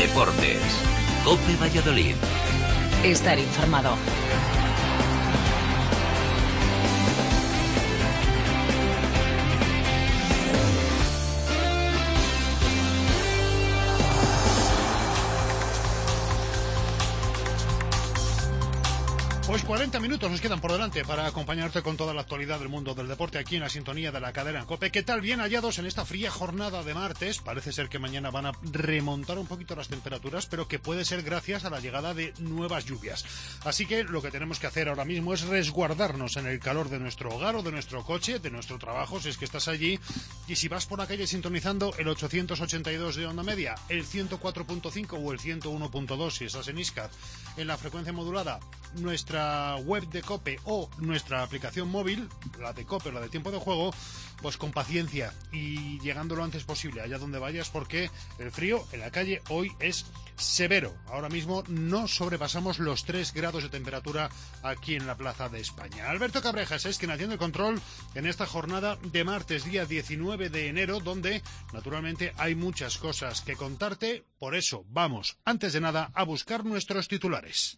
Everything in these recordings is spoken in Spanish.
Deportes. COPE Valladolid. Estar informado. Pues 40 minutos nos quedan por delante para acompañarte con toda la actualidad del mundo del deporte aquí en la sintonía de la cadena COPE. ¿Qué tal? Bien hallados en esta fría jornada de martes. Parece ser que mañana van a remontar un poquito las temperaturas, pero que puede ser gracias a la llegada de nuevas lluvias. Así que lo que tenemos que hacer ahora mismo es resguardarnos en el calor de nuestro hogar o de nuestro coche, de nuestro trabajo, si es que estás allí. Y si vas por la calle sintonizando el 882 de onda media, el 104.5 o el 101.2 si estás en Iscar, en la frecuencia modulada, nuestra web de COPE o nuestra aplicación móvil, la de COPE o la de Tiempo de Juego, pues con paciencia y llegando lo antes posible allá donde vayas, porque el frío en la calle hoy es severo. Ahora mismo no sobrepasamos los 3 grados de temperatura aquí en la Plaza de España. Alberto Cabrejas es quien atiende el control en esta jornada de martes, día 19 de enero, donde naturalmente hay muchas cosas que contarte. Por eso vamos, antes de nada, a buscar nuestros titulares.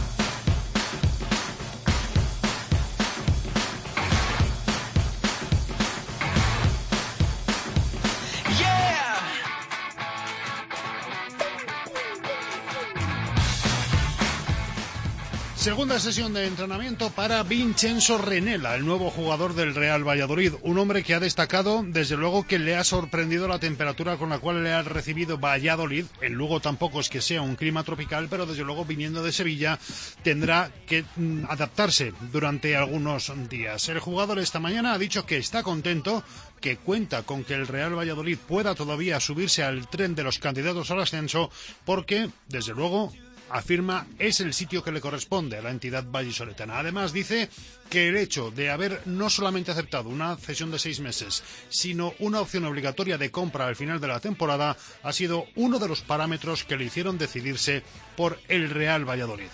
Segunda sesión de entrenamiento para Vincenzo Renela, el nuevo jugador del Real Valladolid. Un hombre que ha destacado, desde luego, que le ha sorprendido la temperatura con la cual le ha recibido Valladolid. En Lugo tampoco es que sea un clima tropical, pero desde luego, viniendo de Sevilla, tendrá que adaptarse durante algunos días. El jugador esta mañana ha dicho que está contento, que cuenta con que el Real Valladolid pueda todavía subirse al tren de los candidatos al ascenso, porque, desde luego, afirma, es el sitio que le corresponde a la entidad vallisoletana. Además, dice que el hecho de haber no solamente aceptado una cesión de 6 meses, sino una opción obligatoria de compra al final de la temporada, ha sido uno de los parámetros que le hicieron decidirse por el Real Valladolid.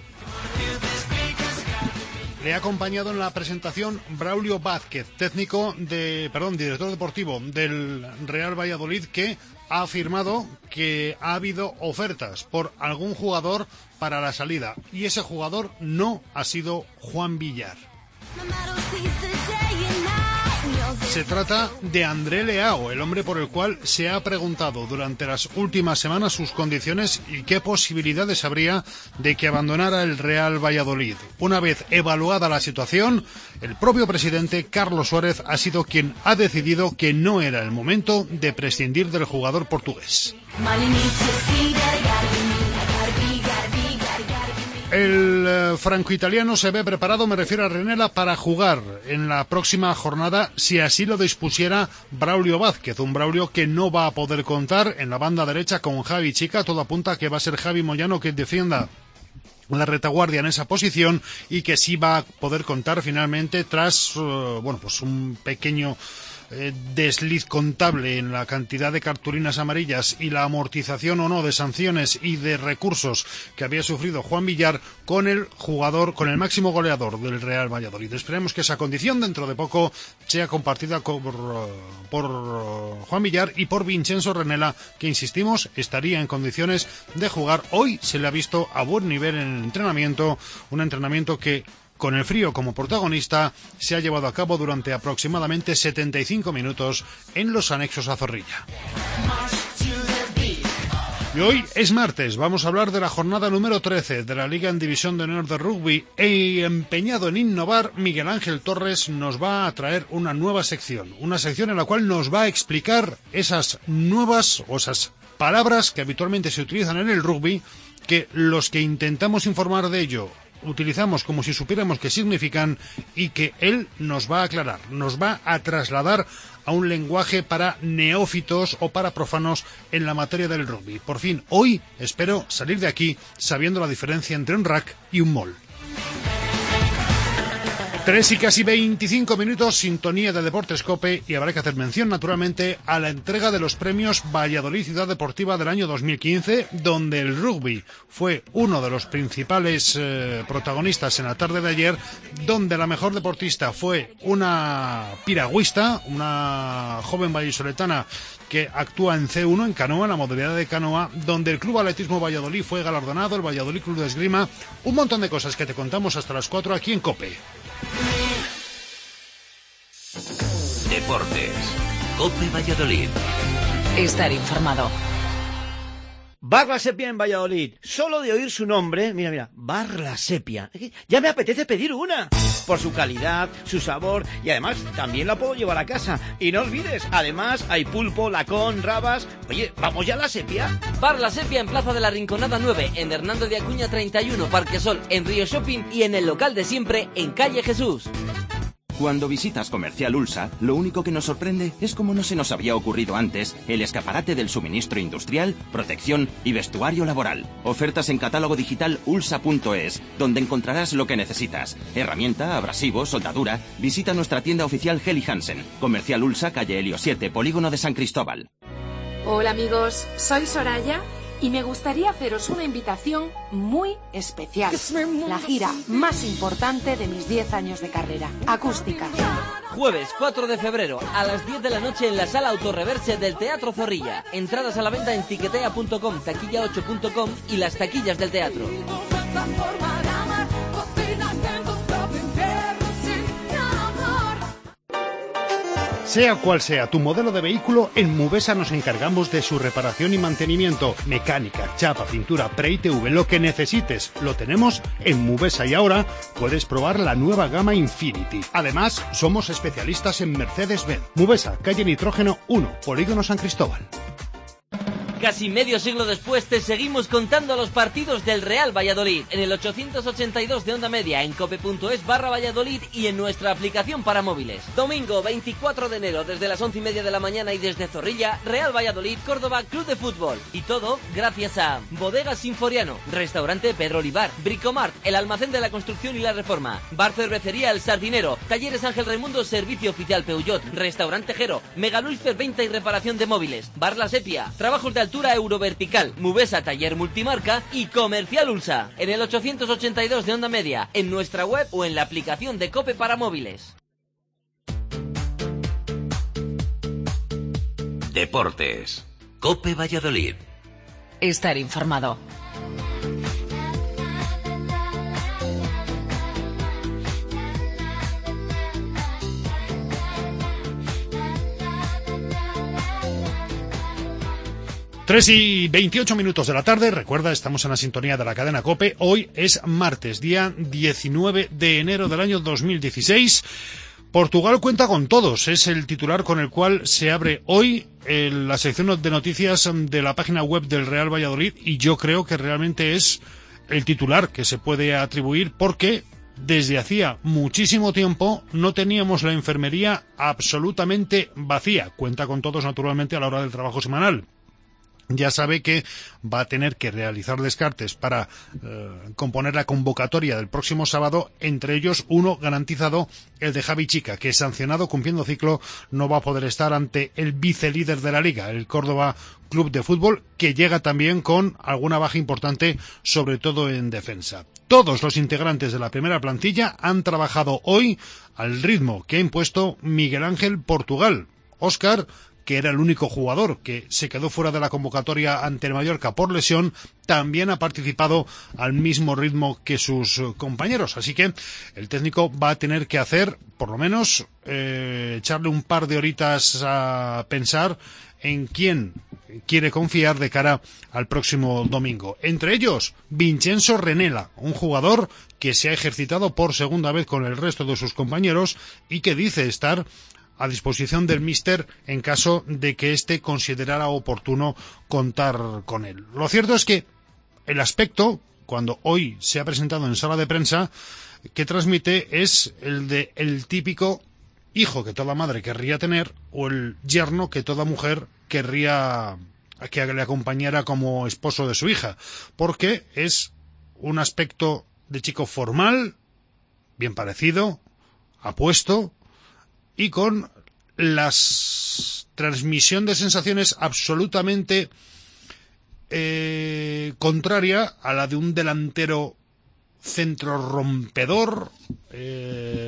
Le ha acompañado en la presentación Braulio Vázquez, director deportivo del Real Valladolid, que ha afirmado que ha habido ofertas por algún jugador para la salida, y ese jugador no ha sido Juan Villar. Se trata de André Leao, el hombre por el cual se ha preguntado durante las últimas semanas sus condiciones y qué posibilidades habría de que abandonara el Real Valladolid. Una vez evaluada la situación, el propio presidente Carlos Suárez ha sido quien ha decidido que no era el momento de prescindir del jugador portugués. El franco-italiano se ve preparado, me refiero a Renela, para jugar en la próxima jornada, si así lo dispusiera Braulio Vázquez. Un Braulio que no va a poder contar en la banda derecha con Javi Chica. Todo apunta a que va a ser Javi Moyano quien defienda la retaguardia en esa posición, y que sí va a poder contar finalmente tras un pequeño desliz contable en la cantidad de cartulinas amarillas y la amortización o no de sanciones y de recursos que había sufrido Juan Villar, con el máximo goleador del Real Valladolid. Esperemos que esa condición dentro de poco sea compartida por Juan Villar y por Vincenzo Renela, que, insistimos, estaría en condiciones de jugar. Hoy se le ha visto a buen nivel en el entrenamiento, un entrenamiento que, con el frío como protagonista, se ha llevado a cabo durante aproximadamente 75 minutos en los anexos a Zorrilla. Y hoy es martes, vamos a hablar de la jornada número 13 de la Liga en División de Honor de Rugby, y empeñado en innovar, Miguel Ángel Torres nos va a traer una nueva sección en la cual nos va a explicar esas nuevas o esas palabras que habitualmente se utilizan en el rugby, que los que intentamos informar de ello utilizamos como si supiéramos qué significan, y que él nos va a aclarar, nos va a trasladar a un lenguaje para neófitos o para profanos en la materia del rugby. Por fin, hoy espero salir de aquí sabiendo la diferencia entre un rack y un mall. 3 y casi 25 minutos, sintonía de Deportes COPE, y habrá que hacer mención, naturalmente, a la entrega de los premios Valladolid Ciudad Deportiva del año 2015, donde el rugby fue uno de los principales protagonistas en la tarde de ayer, donde la mejor deportista fue una piragüista, una joven vallisoletana que actúa en C1, en canoa, en la modalidad de canoa, donde el Club Atletismo Valladolid fue galardonado, el Valladolid Club de Esgrima, un montón de cosas que te contamos hasta las 4 aquí en COPE. Deportes. COPE Valladolid. Estar informado. Bar La Sepia en Valladolid. Solo de oír su nombre, mira, Bar La Sepia. Ya me apetece pedir una. Por su calidad, su sabor y además también la puedo llevar a casa. Y no olvides, además hay pulpo, lacón, rabas. Oye, ¿vamos ya a La Sepia? Bar La Sepia en Plaza de la Rinconada 9, en Hernando de Acuña 31, Parque Sol, en Río Shopping y en el local de siempre, en Calle Jesús. Cuando visitas Comercial Ulsa, lo único que nos sorprende es cómo no se nos había ocurrido antes el escaparate del suministro industrial, protección y vestuario laboral. Ofertas en catálogo digital ulsa.es, donde encontrarás lo que necesitas. Herramienta, abrasivo, soldadura. Visita nuestra tienda oficial Helly Hansen. Comercial Ulsa, calle Helio 7, Polígono de San Cristóbal. Hola amigos, soy Soraya y me gustaría haceros una invitación muy especial. La gira más importante de mis 10 años de carrera, acústica. Jueves 4 de febrero a las 10 de la noche en la sala Autorreverse del Teatro Zorrilla. Entradas a la venta en tiquetea.com, taquilla8.com y las taquillas del teatro. Sea cual sea tu modelo de vehículo, en Mubesa nos encargamos de su reparación y mantenimiento. Mecánica, chapa, pintura, pre-ITV, lo que necesites, lo tenemos en Mubesa y ahora puedes probar la nueva gama Infinity. Además, somos especialistas en Mercedes-Benz. Mubesa, calle Nitrógeno 1, Polígono San Cristóbal. Casi medio siglo después te seguimos contando los partidos del Real Valladolid en el 882 de onda media, en cope.es/Valladolid y en nuestra aplicación para móviles. Domingo 24 de enero desde las 11:30 de la mañana y desde Zorrilla, Real Valladolid, Córdoba, Club de Fútbol. Y todo gracias a Bodegas Sinforiano, Restaurante Pedro Olivar, Bricomart, el almacén de la construcción y la reforma, Bar Cervecería El Sardinero, Talleres Ángel Raimundo, Servicio Oficial Peugeot, Restaurante Jero, Megalulfer, venta y reparación de móviles, Bar La Sepia, trabajos de altura Eurovertical, Mubesa Taller Multimarca y Comercial Ulsa. En el 882 de onda media, en nuestra web o en la aplicación de COPE para móviles. Deportes. COPE Valladolid. Estar informado. Tres y 28 minutos de la tarde, recuerda, estamos en la sintonía de la cadena COPE. Hoy es martes, día 19 de enero del año 2016. Portugal cuenta con todos, es el titular con el cual se abre hoy la sección de noticias de la página web del Real Valladolid y yo creo que realmente es el titular que se puede atribuir porque desde hacía muchísimo tiempo no teníamos la enfermería absolutamente vacía. Cuenta con todos naturalmente a la hora del trabajo semanal. Ya sabe que va a tener que realizar descartes para componer la convocatoria del próximo sábado, entre ellos uno garantizado, el de Javi Chica, que sancionado cumpliendo ciclo no va a poder estar ante el vicelíder de la Liga, el Córdoba Club de Fútbol, que llega también con alguna baja importante, sobre todo en defensa. Todos los integrantes de la primera plantilla han trabajado hoy al ritmo que ha impuesto Miguel Ángel Portugal. Óscar, que era el único jugador que se quedó fuera de la convocatoria ante el Mallorca por lesión, también ha participado al mismo ritmo que sus compañeros. Así que el técnico va a tener que hacer, por lo menos, echarle un par de horitas a pensar en quién quiere confiar de cara al próximo domingo. Entre ellos, Vincenzo Renela, un jugador que se ha ejercitado por segunda vez con el resto de sus compañeros y que dice estar a disposición del míster en caso de que éste considerara oportuno contar con él. Lo cierto es que el aspecto, cuando hoy se ha presentado en sala de prensa, que transmite es el de el típico hijo que toda madre querría tener o el yerno que toda mujer querría que le acompañara como esposo de su hija, porque es un aspecto de chico formal, bien parecido, apuesto, y con la transmisión de sensaciones absolutamente contraria a la de un delantero centro rompedor,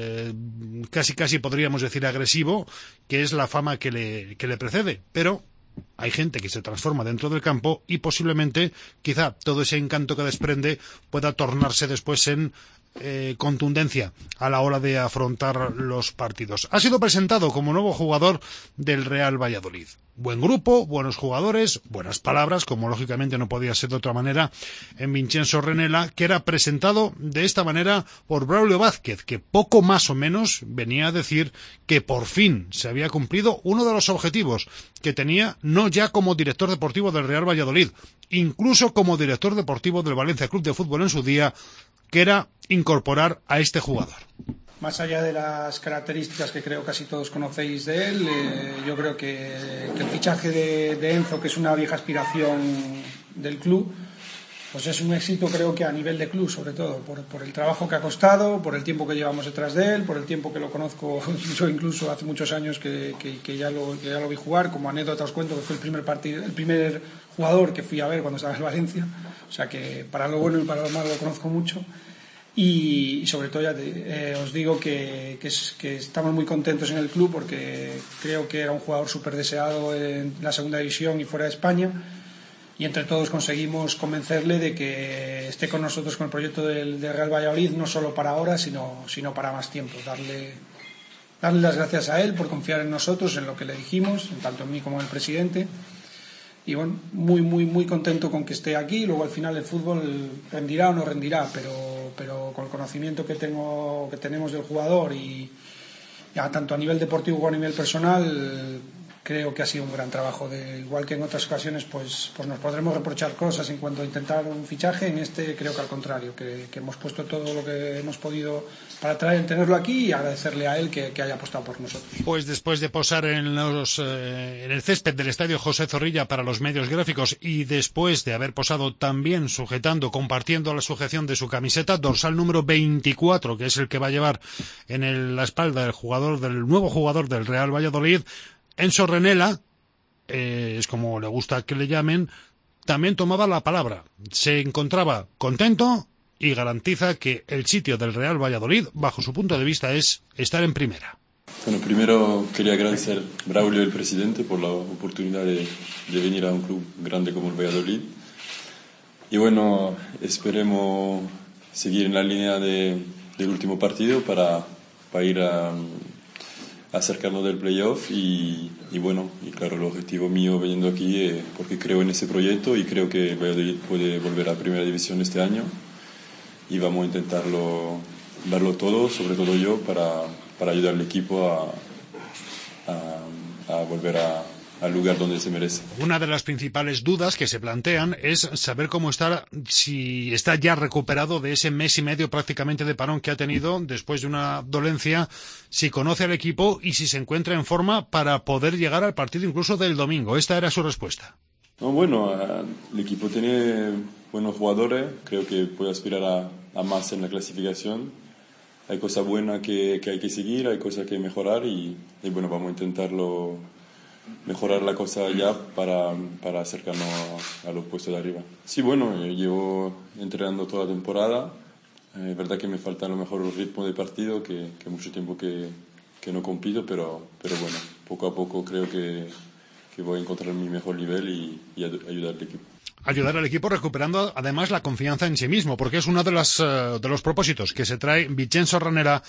casi podríamos decir agresivo, que es la fama que le precede. Pero hay gente que se transforma dentro del campo y posiblemente, quizá, todo ese encanto que desprende pueda tornarse después en contundencia a la hora de afrontar los partidos. Ha sido presentado como nuevo jugador del Real Valladolid. Buen grupo, buenos jugadores, buenas palabras, como lógicamente no podía ser de otra manera en Vincenzo Renela, que era presentado de esta manera por Braulio Vázquez, que poco más o menos venía a decir que por fin se había cumplido uno de los objetivos que tenía, no ya como director deportivo del Real Valladolid, incluso como director deportivo del Valencia Club de Fútbol en su día, que era incorporar a este jugador. Más allá de las características que creo casi todos conocéis de él, yo creo que el fichaje de Enzo, que es una vieja aspiración del club, pues es un éxito, creo que a nivel de club, sobre todo por el trabajo que ha costado, por el tiempo que llevamos detrás de él, por el tiempo que lo conozco, incluso hace muchos años que ya lo vi jugar. Como anécdota os cuento que fue el primer jugador que fui a ver cuando estaba en Valencia, o sea que para lo bueno y para lo malo lo conozco mucho. Y sobre todo os digo que estamos muy contentos en el club, porque creo que era un jugador súper deseado en la segunda división y fuera de España, y entre todos conseguimos convencerle de que esté con nosotros con el proyecto del Real Valladolid, no solo para ahora, sino para más tiempo. Darle las gracias a él por confiar en nosotros, en lo que le dijimos, tanto en mí como en el presidente. Y bueno, muy muy muy contento con que esté aquí. Luego al final el fútbol rendirá o no rendirá, pero con el conocimiento que tenemos del jugador y ya tanto a nivel deportivo como a nivel personal, creo que ha sido un gran trabajo. Igual que en otras ocasiones pues nos podremos reprochar cosas en cuanto a intentar un fichaje, en este creo que al contrario, que hemos puesto todo lo que hemos podido para tenerlo aquí, y agradecerle a él que haya apostado por nosotros. Pues después de posar en el césped del Estadio José Zorrilla para los medios gráficos, y después de haber posado también compartiendo la sujeción de su camiseta, dorsal número 24, que es el que va a llevar en la espalda del nuevo jugador del Real Valladolid, Enzo Renela, es como le gusta que le llamen, también tomaba la palabra. Se encontraba contento y garantiza que el sitio del Real Valladolid, bajo su punto de vista, es estar en primera. Bueno, primero quería agradecer a Braulio, el presidente, por la oportunidad de venir a un club grande como el Valladolid. Y bueno, esperemos seguir en la línea del último partido para ir a acercarnos del playoff y bueno, y claro, el objetivo mío viniendo aquí porque creo en ese proyecto y creo que Valladolid puede volver a primera división este año, y vamos a intentarlo, darlo todo, sobre todo yo, para ayudar al equipo a volver al lugar donde se merece. Una de las principales dudas que se plantean es saber si está ya recuperado de ese mes y medio prácticamente de parón que ha tenido después de una dolencia, si conoce al equipo y si se encuentra en forma para poder llegar al partido incluso del domingo. Esta era su respuesta. No, bueno, el equipo tiene buenos jugadores, creo que puede aspirar a más en la clasificación. Hay cosas buenas que hay que seguir, hay cosas que mejorar y bueno, vamos a intentarlo, mejorar la cosa ya para acercarnos a los puestos de arriba. Sí, bueno, llevo entrenando toda la temporada. Es verdad que me falta a lo mejor el ritmo de partido, que mucho tiempo que no compito, pero bueno, poco a poco creo que voy a encontrar mi mejor nivel y ayudar al equipo. Ayudar al equipo recuperando además la confianza en sí mismo, porque es uno de los propósitos que se trae Vincenzo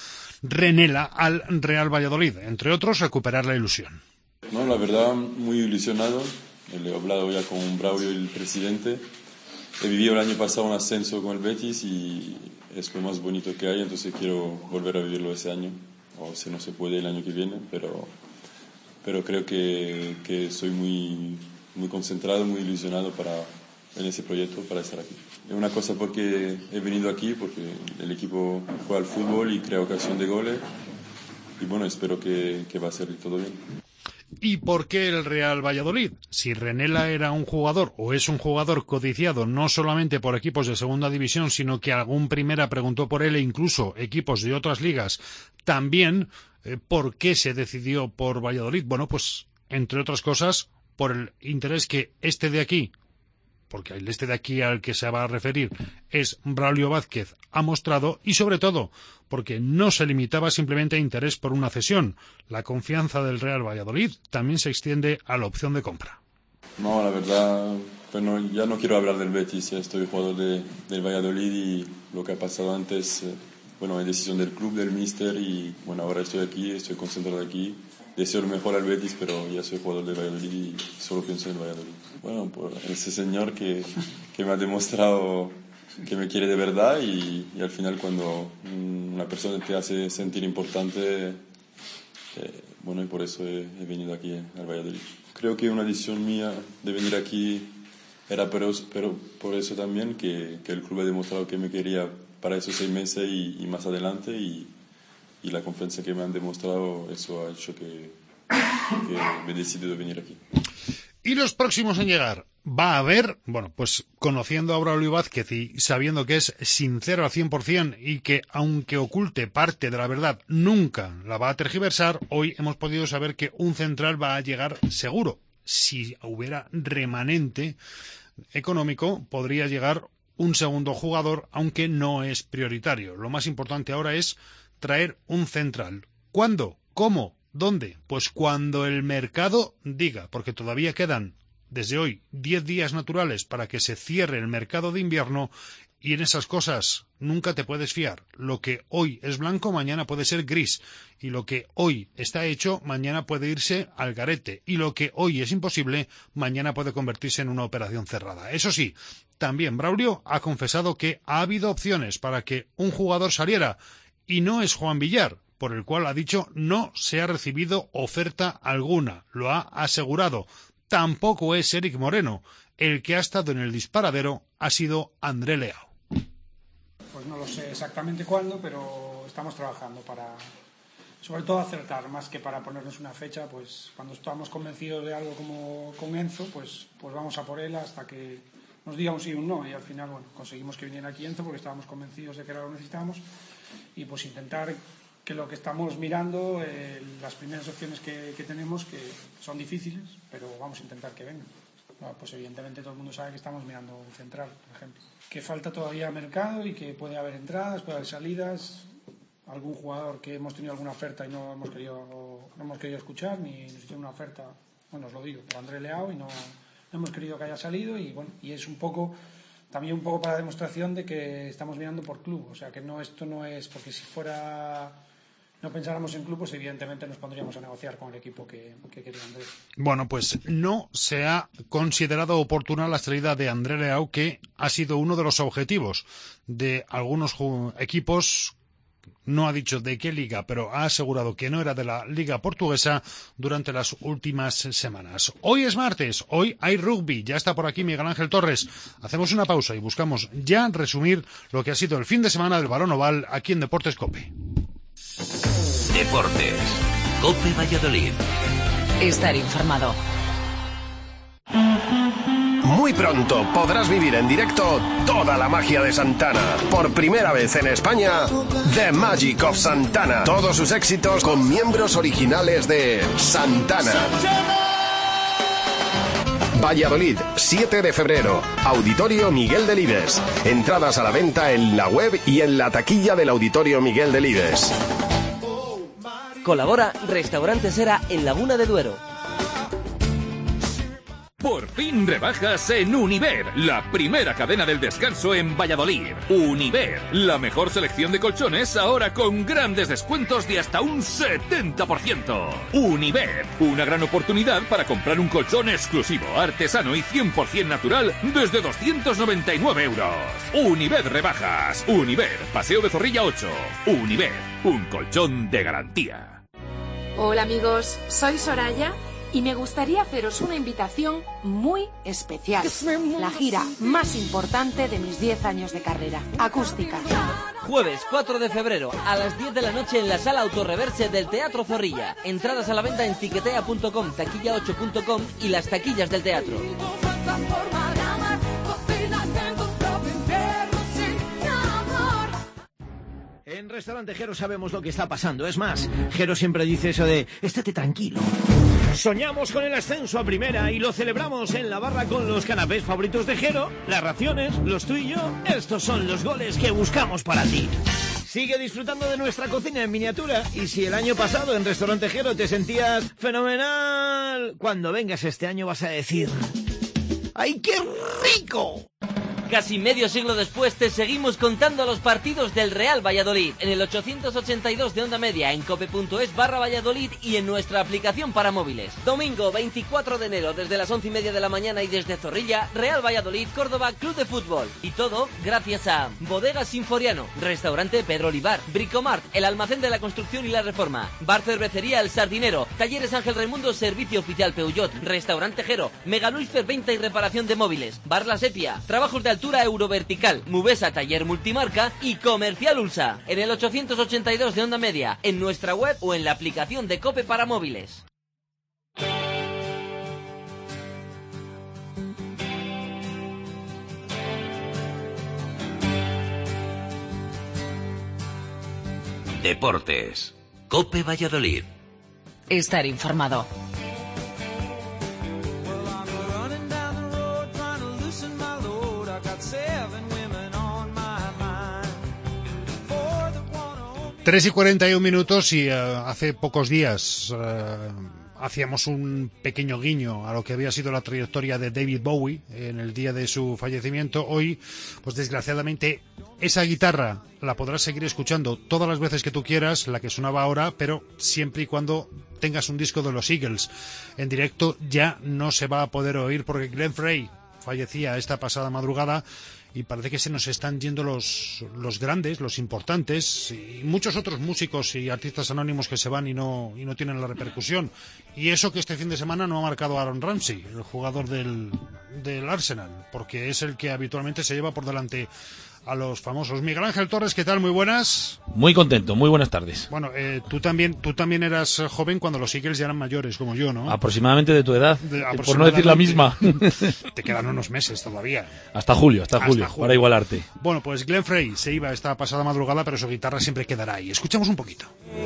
Renela al Real Valladolid, entre otros recuperar la ilusión. No, la verdad, muy ilusionado. He hablado ya con Braulio, el presidente. He vivido el año pasado un ascenso con el Betis y es lo más bonito que hay, entonces quiero volver a vivirlo ese año, o si no se puede el año que viene, pero creo que soy muy, muy concentrado, muy ilusionado en ese proyecto, para estar aquí. Es una cosa porque he venido aquí, porque el equipo juega al fútbol y crea ocasión de goles, y bueno, espero que va a salir todo bien. ¿Y por qué el Real Valladolid? Si Renela era un jugador o es un jugador codiciado no solamente por equipos de segunda división, sino que algún primera preguntó por él e incluso equipos de otras ligas también, ¿por qué se decidió por Valladolid? Bueno, pues entre otras cosas por el interés que este de aquí, porque el de aquí al que se va a referir es Braulio Vázquez, ha mostrado, y sobre todo porque no se limitaba simplemente a interés por una cesión. La confianza del Real Valladolid también se extiende a la opción de compra. No, la verdad, bueno, ya no quiero hablar del Betis, ya estoy jugador del Valladolid y lo que ha pasado antes, bueno, es decisión del club, del míster y bueno, ahora estoy aquí, estoy concentrado aquí. Deseo lo mejor al Betis, pero ya soy jugador del Valladolid y solo pienso en el Valladolid. Bueno, por ese señor que me ha demostrado que me quiere de verdad y al final cuando una persona te hace sentir importante, bueno, y por eso he venido aquí al Valladolid. Creo que una decisión mía de venir aquí era pero por eso también que el club ha demostrado que me quería para esos 6 meses y más adelante y la confianza que me han demostrado, eso ha hecho que me he decidido venir aquí. Y los próximos en llegar, va a haber, bueno, pues conociendo a Braulio Vázquez y sabiendo que es sincero al 100% y que aunque oculte parte de la verdad, nunca la va a tergiversar, hoy hemos podido saber que un central va a llegar seguro. Si hubiera remanente económico, podría llegar un segundo jugador, aunque no es prioritario. Lo más importante ahora es traer un central. ¿Cuándo? ¿Cómo? ¿Dónde? Pues cuando el mercado diga, porque todavía quedan desde hoy 10 días naturales para que se cierre el mercado de invierno y en esas cosas nunca te puedes fiar. Lo que hoy es blanco, mañana puede ser gris y lo que hoy está hecho, mañana puede irse al garete y lo que hoy es imposible, mañana puede convertirse en una operación cerrada. Eso sí, también Braulio ha confesado que ha habido opciones para que un jugador saliera y no es Juan Villar, por el cual ha dicho no se ha recibido oferta alguna, lo ha asegurado. Tampoco es Eric Moreno, el que ha estado en el disparadero ha sido André Leao. Pues no lo sé exactamente cuándo, pero estamos trabajando para, sobre todo, acertar, más que para ponernos una fecha, pues cuando estamos convencidos de algo como con Enzo, pues vamos a por él hasta que nos diga un sí o un no, y al final, bueno, conseguimos que viniera aquí Enzo porque estábamos convencidos de que era lo que necesitábamos, y pues intentar que lo que estamos mirando, las primeras opciones que tenemos, que son difíciles, pero vamos a intentar que vengan. Bueno, pues evidentemente todo el mundo sabe que estamos mirando un central, por ejemplo. Que falta todavía mercado y que puede haber entradas, puede haber salidas. Algún jugador que hemos tenido alguna oferta y no hemos querido escuchar, ni nos hicieron una oferta, bueno, os lo digo, por André Leao y no hemos querido que haya salido y bueno, y es también un poco para demostración de que estamos mirando por club. O sea, que esto no es porque si no pensáramos en club, pues evidentemente nos pondríamos a negociar con el equipo que quería André. Bueno, pues no se ha considerado oportuna la salida de André Leao, que ha sido uno de los objetivos de algunos equipos. No ha dicho de qué liga, pero ha asegurado que no era de la liga portuguesa durante las últimas semanas. Hoy es martes, hoy hay rugby, ya está por aquí Miguel Ángel Torres. Hacemos una pausa y buscamos ya resumir lo que ha sido el fin de semana del balón oval aquí en Deportes COPE. Deportes. COPE Valladolid. Estar informado. Muy pronto podrás vivir en directo toda la magia de Santana. Por primera vez en España, The Magic of Santana. Todos sus éxitos con miembros originales de Santana. Valladolid, 7 de febrero. Auditorio Miguel Delibes. Entradas a la venta en la web y en la taquilla del Auditorio Miguel Delibes. Colabora Restaurante Sera en Laguna de Duero. Por fin rebajas en Univer, la primera cadena del descanso en Valladolid. Univer, la mejor selección de colchones ahora con grandes descuentos de hasta un 70%. Univer, una gran oportunidad para comprar un colchón exclusivo, artesano y 100% natural desde 299 euros. Univer rebajas. Univer, Paseo de Zorrilla 8. Univer, un colchón de garantía. Hola amigos, soy Soraya. Y me gustaría haceros una invitación muy especial. La gira más importante de mis 10 años de carrera. Acústica. Jueves 4 de febrero a las 10 de la noche en la sala Autorreverse del Teatro Zorrilla. Entradas a la venta en tiquetea.com, taquilla8.com y las taquillas del teatro. En Restaurante Jero sabemos lo que está pasando. Es más, Jero siempre dice eso de estate tranquilo. Soñamos con el ascenso a primera y lo celebramos en la barra con los canapés favoritos de Jero, las raciones, los tú y yo. Estos son los goles que buscamos para ti. Sigue disfrutando de nuestra cocina en miniatura y si el año pasado en Restaurante Jero te sentías fenomenal, cuando vengas este año vas a decir... ¡Ay, qué rico! Casi medio siglo después te seguimos contando los partidos del Real Valladolid en el 882 de onda media, en cope.es/Valladolid y en nuestra aplicación para móviles. Domingo 24 de enero desde las 11:30 de la mañana y desde Zorrilla, Real Valladolid, Córdoba, Club de Fútbol. Y todo gracias a Bodegas Sinforiano, Restaurante Pedro Olivar, Bricomart, el almacén de la construcción y la reforma, Bar Cervecería El Sardinero, Talleres Ángel Raimundo, Servicio Oficial Peugeot, Restaurante Jero, Megaluifer Venta y Reparación de Móviles, Bar La Sepia, Trabajos de Altura Eurovertical, Mubesa Taller Multimarca y Comercial Ulsa. En el 882 de onda media, en nuestra web o en la aplicación de Cope para móviles. Deportes. Cope Valladolid. Estar informado. Tres y 41 minutos y hace pocos días hacíamos un pequeño guiño a lo que había sido la trayectoria de David Bowie en el día de su fallecimiento. Hoy, pues desgraciadamente, esa guitarra la podrás seguir escuchando todas las veces que tú quieras, la que sonaba ahora, pero siempre y cuando tengas un disco de los Eagles. En directo ya no se va a poder oír porque Glenn Frey fallecía esta pasada madrugada. Y parece que se nos están yendo los grandes, los importantes, y muchos otros músicos y artistas anónimos que se van y no tienen la repercusión. Y eso que este fin de semana no ha marcado Aaron Ramsey, el jugador del Arsenal, porque es el que habitualmente se lleva por delante a los famosos. Miguel Ángel Torres, ¿qué tal? Muy buenas. Muy contento, muy buenas tardes. Bueno, tú también eras joven cuando los Eagles ya eran mayores, como yo, ¿no? Aproximadamente de tu edad, por no decir la misma. Te quedan unos meses todavía. Hasta julio, para igualarte. Bueno, pues Glenn Frey se iba esta pasada madrugada, pero su guitarra siempre quedará ahí. Escuchamos un poquito.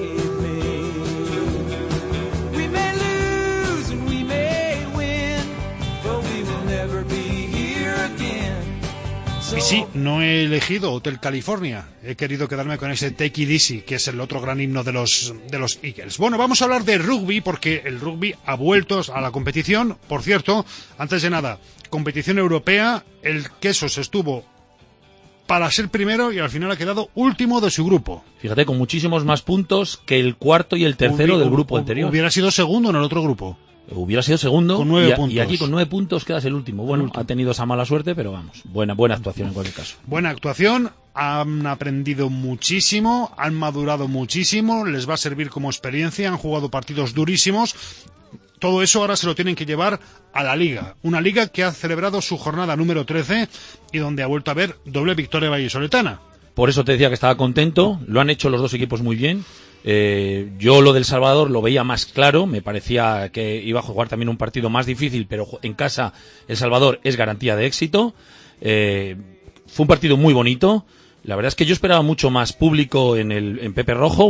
Y sí, no he elegido Hotel California. He querido quedarme con ese Take It Easy, que es el otro gran himno de los Eagles. Bueno, vamos a hablar de rugby, porque el rugby ha vuelto a la competición. Por cierto, antes de nada, competición europea, el Quesos estuvo para ser primero y al final ha quedado último de su grupo. Fíjate, con muchísimos más puntos que el cuarto y el tercero del grupo anterior. Hubiera sido segundo en el otro gruro. Hubiera sido segundo con 9 puntos. Y aquí con 9 puntos quedas el último. Bueno, ha tenido esa mala suerte, pero vamos, buena actuación en cualquier caso. Buena actuación, han aprendido muchísimo, han madurado muchísimo, les va a servir como experiencia, han jugado partidos durísimos. Todo eso ahora se lo tienen que llevar a la Liga. Una Liga que ha celebrado su jornada número 13 y donde ha vuelto a haber doble victoria vallisoletana. Por eso te decía que estaba contento, lo han hecho los dos equipos muy bien. Yo lo del Salvador lo veía más claro, me parecía que iba a jugar también un partido más difícil, pero en casa El Salvador es garantía de éxito. Fue un partido muy bonito. La verdad es que yo esperaba mucho más público en Pepe Rojo.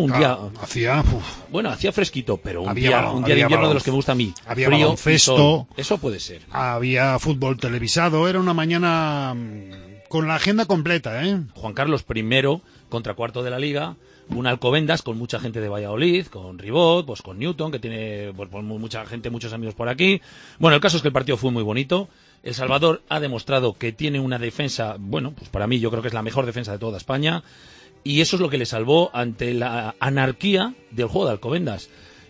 Hacía fresquito, pero un día de invierno de los que me gusta a mí. Había frío, baloncesto. Eso puede ser. Había fútbol televisado. Era una mañana con la agenda completa, ¿eh? Juan Carlos I contra cuarto de la Liga. Un Alcobendas con mucha gente de Valladolid, con Ribot, pues con Newton, que tiene pues mucha gente, muchos amigos por aquí. Bueno, el caso es que el partido fue muy bonito. El Salvador ha demostrado que tiene una defensa, bueno, pues para mí yo creo que es la mejor defensa de toda España. Y eso es lo que le salvó ante la anarquía del juego de Alcobendas.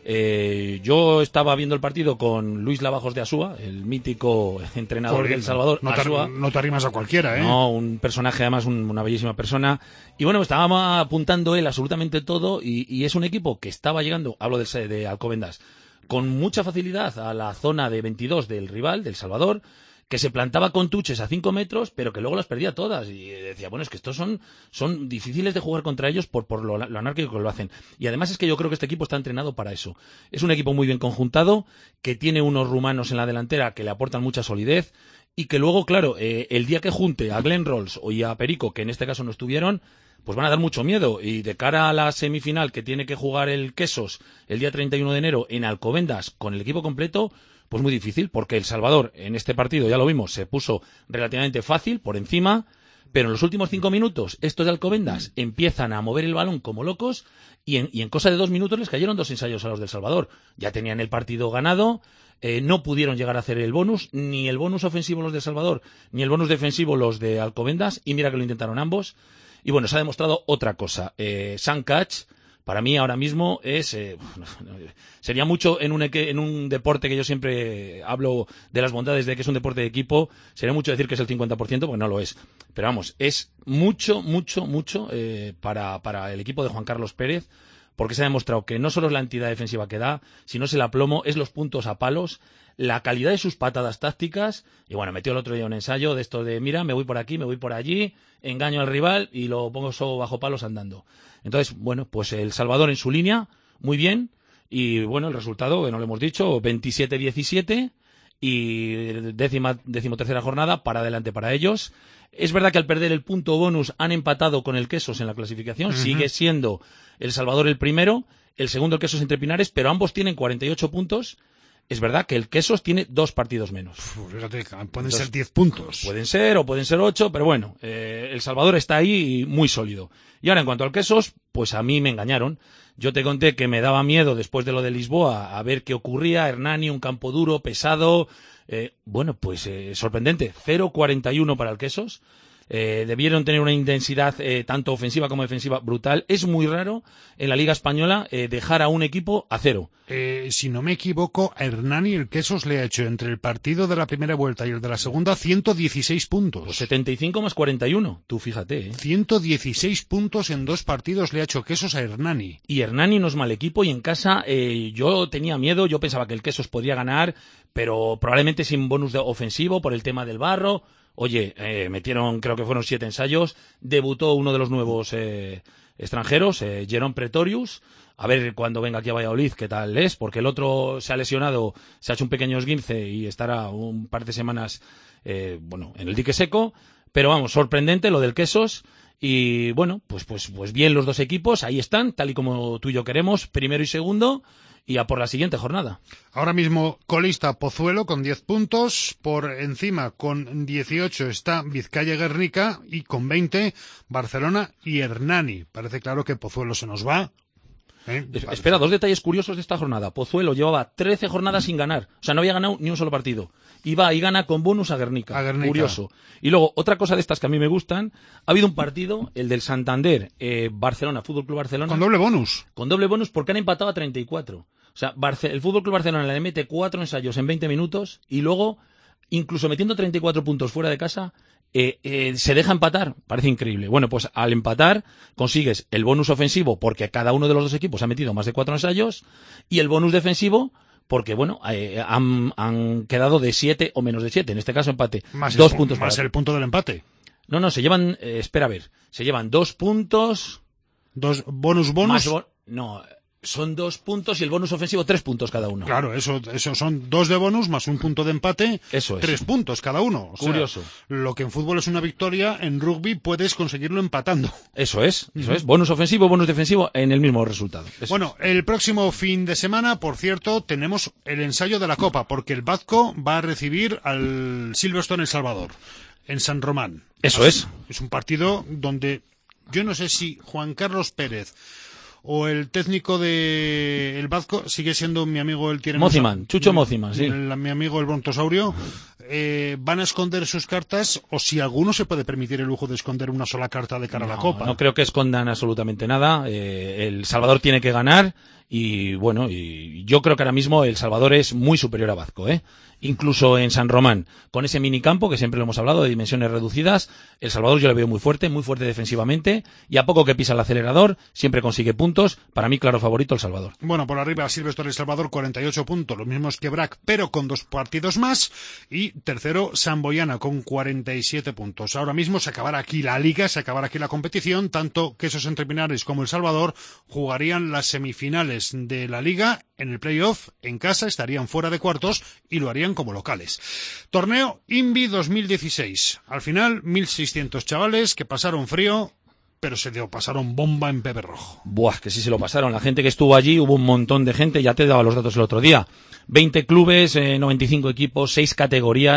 Yo estaba viendo el partido con Luis Lavajos de Asúa, el mítico entrenador del Salvador. No te arrimas a cualquiera, ¿eh? No, un personaje, además, una bellísima persona. Y bueno, estaba apuntando él absolutamente todo y es un equipo que estaba llegando, hablo de Alcobendas, con mucha facilidad a la zona de 22 del rival, del Salvador, que se plantaba con tuches a 5 metros, pero que luego las perdía todas. Y decía, bueno, es que estos son difíciles de jugar contra ellos por lo anárquico que lo hacen. Y además es que yo creo que este equipo está entrenado para eso. Es un equipo muy bien conjuntado, que tiene unos rumanos en la delantera que le aportan mucha solidez, y que luego, claro, el día que junte a Glenn Rolls y a Perico, que en este caso no estuvieron, pues van a dar mucho miedo. Y de cara a la semifinal que tiene que jugar el Quesos el día 31 de enero en Alcobendas con el equipo completo, pues muy difícil, porque El Salvador en este partido, ya lo vimos, se puso relativamente fácil por encima, Pero en los últimos 5 minutos, estos de Alcobendas empiezan a mover el balón como locos y en cosa de 2 minutos les cayeron 2 ensayos a los del Salvador. Ya tenían el partido ganado, no pudieron llegar a hacer el bonus, ni el bonus ofensivo los de Salvador, ni el bonus defensivo los de Alcobendas, y mira que lo intentaron ambos. Y bueno, se ha demostrado otra cosa. Sam Catch, para mí ahora mismo sería mucho en un deporte que yo siempre hablo de las bondades de que es un deporte de equipo, sería mucho decir que es el 50%, porque no lo es. Pero vamos, es mucho para el equipo de Juan Carlos Pérez, porque se ha demostrado que no solo es la entidad defensiva que da, sino es el aplomo, es los puntos a palos, la calidad de sus patadas tácticas, y bueno, metió el otro día un ensayo de esto de, mira, me voy por aquí, me voy por allí, engaño al rival y lo pongo solo bajo palos andando. Entonces, bueno, pues El Salvador en su línea, muy bien, y bueno, el resultado, que no lo hemos dicho, 27-17, y 13ª jornada, para adelante para ellos. Es verdad que al perder el punto bonus han empatado con el Quesos en la clasificación, sigue siendo El Salvador el primero, el segundo el Quesos Entre Pinares, pero ambos tienen 48 puntos. Es verdad que el Quesos tiene 2 partidos menos. Fíjate, pueden ser 10 puntos. Pueden ser, o pueden ser 8, pero bueno, El Salvador está ahí muy sólido. Y ahora, en cuanto al Quesos, pues a mí me engañaron. Yo te conté que me daba miedo, después de lo de Lisboa, a ver qué ocurría. Hernani, un campo duro, pesado. Bueno, pues sorprendente. 0-41 para el Quesos. Debieron tener una intensidad tanto ofensiva como defensiva brutal. Es muy raro en la Liga Española dejar a un equipo a 0. Si no me equivoco, a Hernani el Quesos le ha hecho entre el partido de la primera vuelta y el de la segunda 116 puntos. Pues 75 más 41, tú fíjate. 116 puntos en 2 partidos le ha hecho Quesos a Hernani. Y Hernani no es mal equipo, y en casa yo tenía miedo, yo pensaba que el Quesos podía ganar, pero probablemente sin bonus ofensivo por el tema del barro. Oye, metieron, creo que fueron 7 ensayos, debutó uno de los nuevos extranjeros, Jerón Pretorius, a ver cuando venga aquí a Valladolid qué tal es, porque el otro se ha lesionado, se ha hecho un pequeño esguince y estará un par de semanas en el dique seco, pero vamos, sorprendente lo del Quesos. Y bueno, pues bien los 2 equipos, ahí están, tal y como tú y yo queremos, primero y segundo, y a por la siguiente jornada. Ahora mismo colista Pozuelo con 10 puntos, por encima con 18 está Vizcaya Guernica y con 20 Barcelona y Hernani. Parece claro que Pozuelo se nos va. Espera, 2 detalles curiosos de esta jornada. Pozuelo llevaba 13 jornadas sin ganar, o sea, no había ganado ni un solo partido. Y va y gana con bonus a Guernica. Curioso. Y luego, otra cosa de estas que a mí me gustan, ha habido un partido, el del Santander, Barcelona, Fútbol Club Barcelona. Con doble bonus. Con doble bonus porque han empatado a 34. O sea, el Fútbol Club Barcelona le mete 4 ensayos en 20 minutos y luego, incluso metiendo 34 puntos fuera de casa, se deja empatar. Parece increíble. Bueno, pues al empatar consigues el bonus ofensivo porque cada uno de los 2 equipos ha metido más de 4 ensayos, y el bonus defensivo porque, bueno, han quedado de 7 o menos de 7. En este caso, empate. Más 2 puntos más el punto del empate. No, se llevan... espera a ver. Se llevan 2 puntos... 2 bonus. No, son 2 puntos y el bonus ofensivo 3 puntos cada uno. Claro, eso son 2 de bonus más un punto de empate. Eso es. 3 puntos cada uno. Curioso. Sea, lo que en fútbol es una victoria, en rugby puedes conseguirlo empatando. Eso es. Bonus ofensivo, bonus defensivo en el mismo resultado. Bueno, el próximo fin de semana, por cierto, tenemos el ensayo de la Copa, porque el Bazco va a recibir al Silverstone El Salvador, en San Román. Eso es. Es un partido donde yo no sé si Juan Carlos Pérez o el técnico de el Bazco sigue siendo mi amigo el Mociman, Chucho Mociman, sí. Mi amigo el Brontosaurio. ¿Van a esconder sus cartas o si alguno se puede permitir el lujo de esconder una sola carta de cara a la Copa? No creo que escondan absolutamente nada. El Salvador tiene que ganar y bueno, y yo creo que ahora mismo el Salvador es muy superior a Bazco, incluso en San Román, con ese minicampo que siempre lo hemos hablado de dimensiones reducidas. El Salvador yo le veo muy fuerte defensivamente, y a poco que pisa el acelerador siempre consigue puntos. Para mí, claro favorito el Salvador. Bueno, por arriba Silverstone El Salvador 48 puntos, los mismos que Brac, pero con 2 partidos más, y tercero Samboyana con 47 puntos. Ahora mismo se acabará aquí la liga, se acabará aquí la competición, tanto Quesos Entre Pinares como El Salvador jugarían las semifinales de la liga. En el playoff, en casa, estarían fuera de cuartos y lo harían como locales. Torneo INVI 2016. Al final, 1.600 chavales que pasaron frío, pero pasaron bomba en Pepe Rojo. Buah, que sí se lo pasaron. La gente que estuvo allí, hubo un montón de gente, ya te daba los datos el otro día. 20 clubes, 95 equipos, 6 categorías.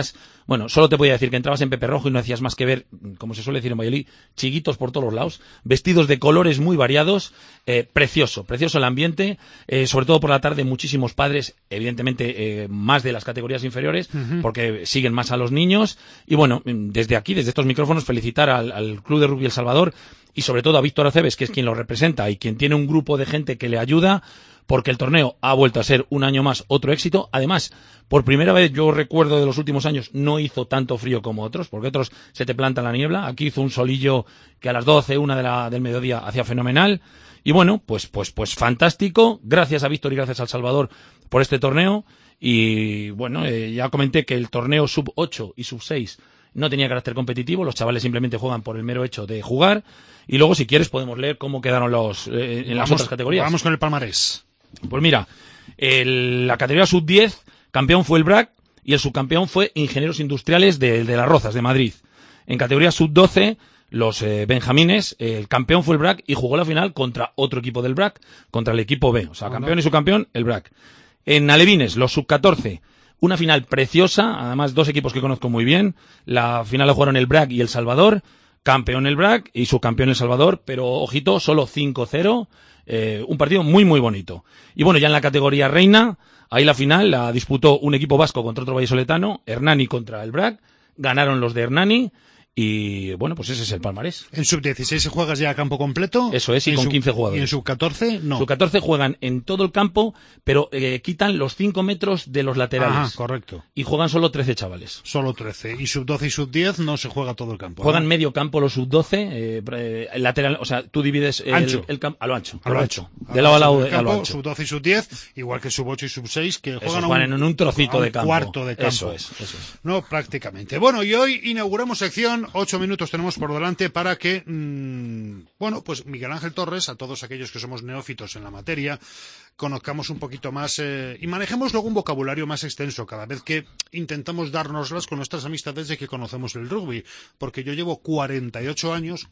Bueno, solo te podía decir que entrabas en Pepe Rojo y no hacías más que ver, como se suele decir en Valladolid, chiquitos por todos los lados, vestidos de colores muy variados, precioso el ambiente, sobre todo por la tarde muchísimos padres, evidentemente más de las categorías inferiores, porque siguen más a los niños, y bueno, desde aquí, desde estos micrófonos, felicitar al Club de Rugby El Salvador, y sobre todo a Víctor Aceves, que es quien lo representa y quien tiene un grupo de gente que le ayuda, porque el torneo ha vuelto a ser un año más otro éxito. Además, por primera vez, yo recuerdo de los últimos años, no hizo tanto frío como otros, porque otros se te planta la niebla. Aquí hizo un solillo que a las 12, 1 del mediodía hacía fenomenal. Y bueno, pues fantástico. Gracias a Víctor y gracias al Salvador por este torneo. Y bueno, ya comenté que el torneo sub-8 y sub-6 no tenía carácter competitivo, los chavales simplemente juegan por el mero hecho de jugar. Y luego, si quieres, podemos leer cómo quedaron en las otras categorías. Vamos con el palmarés. Pues mira, la categoría sub-10, campeón fue el BRAC y el subcampeón fue Ingenieros Industriales de Las Rozas, de Madrid. En categoría sub-12, los benjamines, el campeón fue el BRAC y jugó la final contra otro equipo del BRAC, contra el equipo B. O sea, campeón y subcampeón, el BRAC. En alevines, los sub-14, una final preciosa, además dos equipos que conozco muy bien. La final la jugaron el BRAC y el Salvador. Campeón el BRAC y subcampeón el Salvador, pero ojito, solo 5-0. Un partido muy muy bonito. Y bueno, ya en la categoría reina, ahí la final la disputó un equipo vasco contra otro vallisoletano, Hernani contra el BRAC, ganaron los de Hernani. Y bueno, pues ese es el palmarés. En sub-16 se juegas ya a campo completo. Eso es, y con 15 jugadores. ¿Y en sub-14 no? Sub-14 juegan en todo el campo, pero quitan los 5 metros de los laterales. Ajá, correcto. Y juegan solo 13 chavales. Solo 13. Y sub-12 y sub-10 no se juega todo el campo. Juegan medio campo los sub-12, lateral, o sea, tú divides el campo a lo ancho. A lo ancho. De lado a lado, a lo ancho. Sub-12 y sub-10, igual que sub-8 y sub-6, que juegan en un trocito de campo. Cuarto de campo. Eso es. No, prácticamente. Bueno, y hoy inauguramos sección, 8 minutos tenemos por delante para que, bueno, pues Miguel Ángel Torres, a todos aquellos que somos neófitos en la materia, conozcamos un poquito más y manejemos luego un vocabulario más extenso cada vez que intentamos dárnoslas con nuestras amistades de que conocemos el rugby, porque yo llevo 48 años,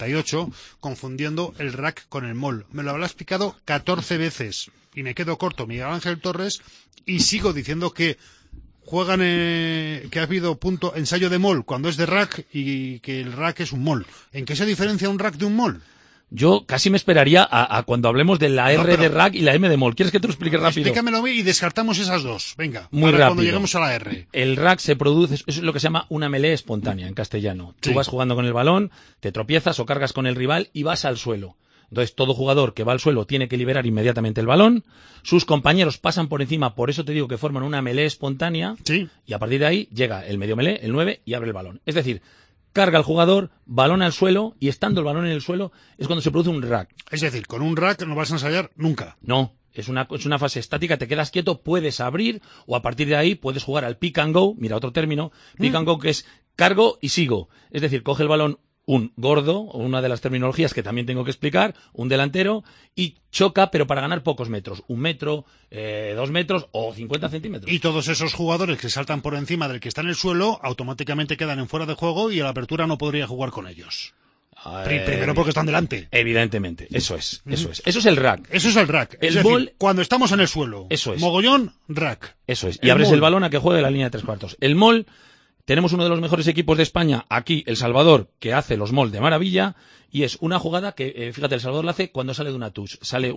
confundiendo el RAC con el MOL. Me lo habrá explicado 14 veces y me quedo corto, Miguel Ángel Torres, y sigo diciendo que juegan, que ha habido ensayo de MOL cuando es de RAC y que el RAC es un MOL. ¿En qué se diferencia un RAC de un MOL? Yo casi me esperaría a cuando hablemos de la R de RAC y la M de MOL. ¿Quieres que te lo explique rápido? Explícamelo y descartamos esas dos. Venga, muy rápido. Cuando lleguemos a la R. El RAC se produce, es lo que se llama una melee espontánea en castellano. Sí. Tú vas jugando con el balón, te tropiezas o cargas con el rival y vas al suelo. Entonces, todo jugador que va al suelo tiene que liberar inmediatamente el balón. Sus compañeros pasan por encima, por eso te digo que forman una melee espontánea. Sí. Y a partir de ahí llega el medio melee, el 9, y abre el balón. Es decir, carga el jugador, balón al suelo, y estando el balón en el suelo es cuando se produce un rack. Es decir, con un rack no vas a ensayar nunca. No. Es una fase estática, te quedas quieto, puedes abrir, o a partir de ahí puedes jugar al pick and go. Mira, otro término. Pick and go, que es cargo y sigo. Es decir, coge el balón un gordo, o una de las terminologías que también tengo que explicar, un delantero, y choca, pero para ganar pocos metros, 1 metro, 2 metros o 50 centímetros. Y todos esos jugadores que saltan por encima del que está en el suelo, automáticamente quedan en fuera de juego y a la apertura no podría jugar con ellos. Primero porque están delante. Evidentemente, eso es. Eso es el rack. Eso es el rack. El bol, cuando estamos en el suelo. Eso es. Mogollón, rack. Eso es. Y abres el balón a que juegue la línea de 3/4. El mol, tenemos uno de los mejores equipos de España, aquí, El Salvador, que hace los mol de maravilla, y es una jugada que, fíjate, El Salvador la hace cuando sale de una touch. Sale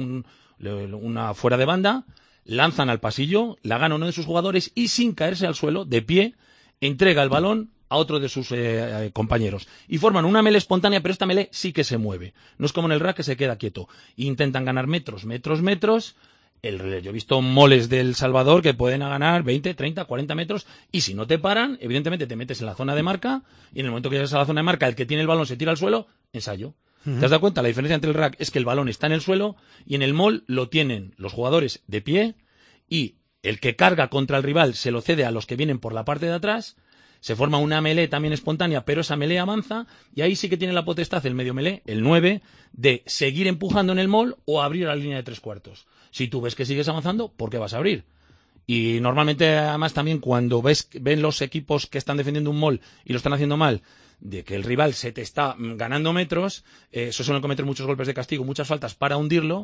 una fuera de banda, lanzan al pasillo, la gana uno de sus jugadores y sin caerse al suelo, de pie, entrega el balón a otro de sus compañeros. Y forman una melee espontánea, pero esta melee sí que se mueve. No es como en el rack que se queda quieto. Intentan ganar metros. Yo he visto moles del Salvador que pueden ganar 20, 30, 40 metros y si no te paran, evidentemente te metes en la zona de marca y en el momento que llegas a la zona de marca, el que tiene el balón se tira al suelo, ensayo. ¿Te has dado cuenta? La diferencia entre el rack es que el balón está en el suelo y en el mol lo tienen los jugadores de pie y el que carga contra el rival se lo cede a los que vienen por la parte de atrás. Se forma una melee también espontánea, pero esa melee avanza y ahí sí que tiene la potestad el medio melee, el 9, de seguir empujando en el mol o abrir la línea de 3/4. Si tú ves que sigues avanzando, ¿por qué vas a abrir? Y normalmente, además, también cuando ven los equipos que están defendiendo un mol y lo están haciendo mal, de que el rival se te está ganando metros, eso suelen cometer muchos golpes de castigo, muchas faltas para hundirlo.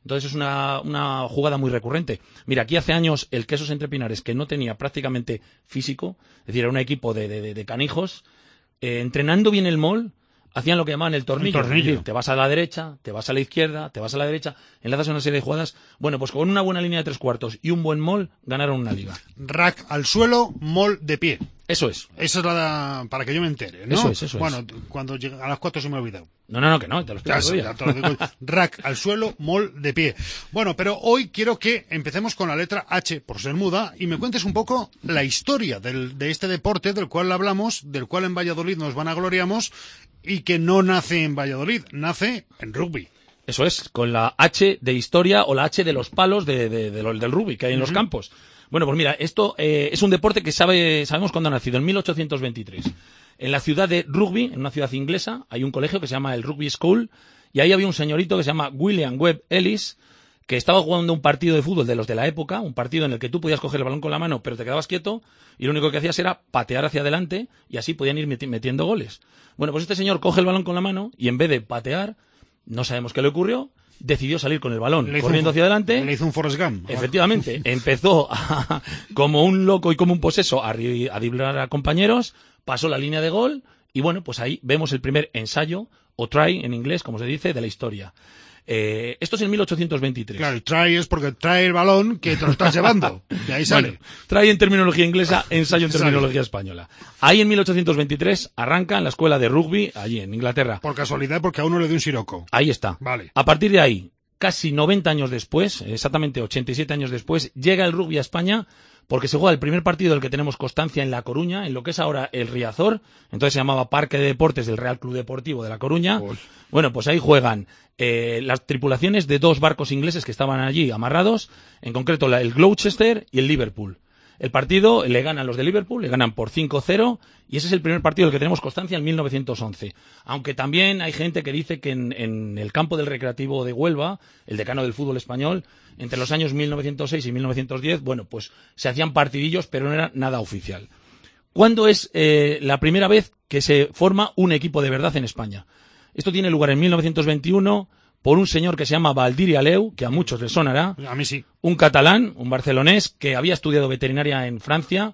Entonces es una jugada muy recurrente. Mira, aquí hace años el Quesos Entre Pinares, que no tenía prácticamente físico, es decir, era un equipo de canijos, entrenando bien el mall, hacían lo que llamaban el tornillo. Es decir, te vas a la derecha, te vas a la izquierda, te vas a la derecha, enlazas una serie de jugadas. Bueno, pues con una buena línea de 3/4 y un buen mall, ganaron una liga. Rack al suelo, mall de pie. Eso es. Esa es para que yo me entere, ¿no? Eso es. Bueno, cuando llega a las 4 se me ha olvidado. No, que no, te lo explico todavía. Rack al suelo, mall de pie. Bueno, pero hoy quiero que empecemos con la letra H, por ser muda, y me cuentes un poco la historia de este deporte del cual hablamos, del cual en Valladolid nos vanagloriamos, y que no nace en Valladolid, nace en rugby. Eso es, con la H de historia o la H de los palos del rugby que hay en los campos. Bueno, pues mira, esto es un deporte que sabemos cuándo ha nacido, en 1823. En la ciudad de Rugby, en una ciudad inglesa, hay un colegio que se llama el Rugby School, y ahí había un señorito que se llama William Webb Ellis, que estaba jugando un partido de fútbol de los de la época, un partido en el que tú podías coger el balón con la mano, pero te quedabas quieto, y lo único que hacías era patear hacia adelante, y así podían ir metiendo goles. Bueno, pues este señor coge el balón con la mano, y en vez de patear, no sabemos qué le ocurrió, decidió salir con el balón corriendo hacia adelante. Le hizo un Forrest Gump. Efectivamente, empezó como un loco y como un poseso a driblar a compañeros, pasó la línea de gol, y bueno, pues ahí vemos el primer ensayo, o try en inglés, como se dice, de la historia. Esto es en 1823. Claro, y try es porque trae el balón que te lo estás llevando. De ahí sale. Bueno, try en terminología inglesa, ensayo en terminología española. Ahí en 1823 arranca en la escuela de rugby, allí en Inglaterra. Por casualidad, porque a uno le dio un siroco. Ahí está. Vale. A partir de ahí, casi 90 años después, exactamente 87 años después, llega el rugby a España porque se juega el primer partido del que tenemos constancia en La Coruña, en lo que es ahora el Riazor, entonces se llamaba Parque de Deportes del Real Club Deportivo de La Coruña. Bueno, pues ahí juegan las tripulaciones de 2 barcos ingleses que estaban allí amarrados, en concreto el Gloucester y el Liverpool. El partido le ganan los de Liverpool, le ganan por 5-0, y ese es el primer partido del que tenemos constancia en 1911. Aunque también hay gente que dice que en el campo del Recreativo de Huelva, el decano del fútbol español, entre los años 1906 y 1910, bueno, pues se hacían partidillos, pero no era nada oficial. ¿Cuándo es la primera vez que se forma un equipo de verdad en España? Esto tiene lugar en 1921 por un señor que se llama Baldiri Aleu, que a muchos les sonará. A mí sí. Un catalán, un barcelonés, que había estudiado veterinaria en Francia,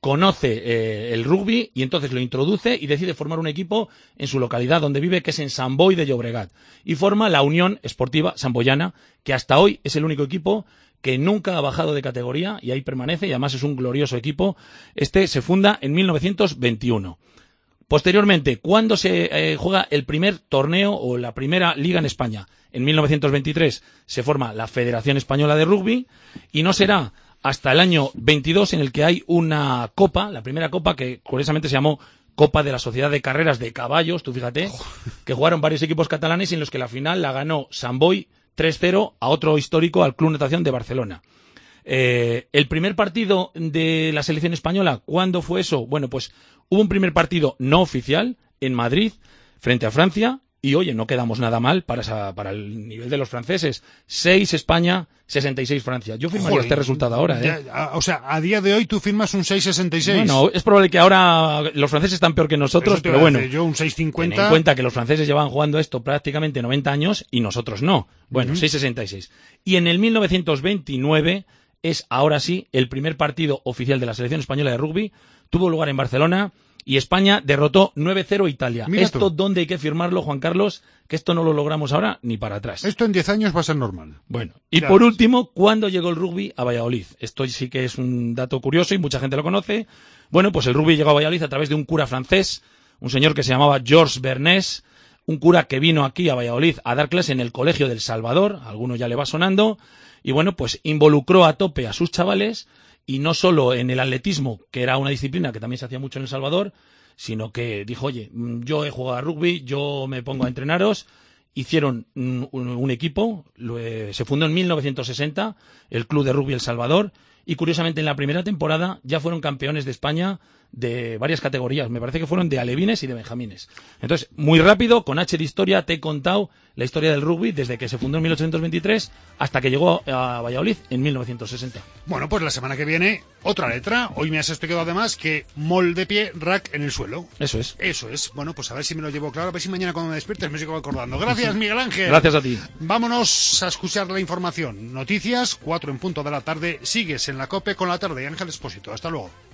conoce el rugby y entonces lo introduce y decide formar un equipo en su localidad donde vive, que es en Sant Boi de Llobregat. Y forma la Unión Esportiva Samboyana, que hasta hoy es el único equipo que nunca ha bajado de categoría y ahí permanece, y además es un glorioso equipo. Este se funda en 1921. Posteriormente, ¿cuándo se juega el primer torneo o la primera liga en España? En 1923 se forma la Federación Española de Rugby y no será hasta el año 22 en el que hay una copa, la primera copa que curiosamente se llamó Copa de la Sociedad de Carreras de Caballos, tú fíjate, que jugaron varios equipos catalanes y en los que la final la ganó Sant Boi 3-0 a otro histórico, al Club Natación de Barcelona. El primer partido de la selección española, ¿cuándo fue eso? Bueno, pues hubo un primer partido no oficial en Madrid frente a Francia y, oye, no quedamos nada mal para el nivel de los franceses. 6 España, 66 Francia. Yo firmaría este resultado ahora, ¿eh? O sea, a día de hoy tú firmas un 6-66. Bueno, es probable que ahora los franceses están peor que nosotros, pero bueno. Yo un 6-50. Ten en cuenta que los franceses llevan jugando esto prácticamente 90 años y nosotros no. Bueno, 6-66. Y en el 1929 es ahora sí el primer partido oficial de la selección española de rugby. Tuvo lugar en Barcelona y España derrotó 9-0 a Italia. Mira esto, ¿dónde hay que firmarlo, Juan Carlos? Que esto no lo logramos ahora ni para atrás. Esto en 10 años va a ser normal. Bueno, y por último, ¿cuándo llegó el rugby a Valladolid? Esto sí que es un dato curioso y mucha gente lo conoce. Bueno, pues el rugby llegó a Valladolid a través de un cura francés, un señor que se llamaba Georges Bernés, un cura que vino aquí a Valladolid a dar clase en el Colegio del Salvador, a alguno ya le va sonando, y bueno, pues involucró a tope a sus chavales, y no solo en el atletismo, que era una disciplina que también se hacía mucho en El Salvador, sino que dijo, oye, yo he jugado a rugby, yo me pongo a entrenaros. Hicieron un equipo, se fundó en 1960, el Club de Rugby El Salvador, y curiosamente en la primera temporada ya fueron campeones de España de varias categorías. Me parece que fueron de alevines y de benjamines. Entonces, muy rápido, con H de historia, te he contado la historia del rugby desde que se fundó en 1823 hasta que llegó a Valladolid en 1960. Bueno, pues la semana que viene, otra letra. Hoy me has explicado además que mol de pie, rack en el suelo. Eso es. Eso es. Bueno, pues a ver si me lo llevo claro, a ver si mañana cuando me despiertes me sigo acordando. Gracias, Miguel Ángel. Gracias a ti. Vámonos a escuchar la información. Noticias, 4 en punto de la tarde. Sigues en la COPE con la tarde. Ángel Expósito. Hasta luego.